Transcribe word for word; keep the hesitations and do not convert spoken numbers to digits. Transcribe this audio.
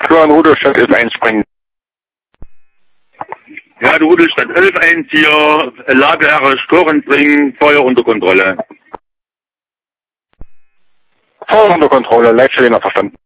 Für ein Rudolstadt elf eins springen. Ja, die Rudolstadt elf eins hier, Lageherr Sporen bringen, Feuer unter Kontrolle. Feuer unter Kontrolle, Leitstelle verstanden.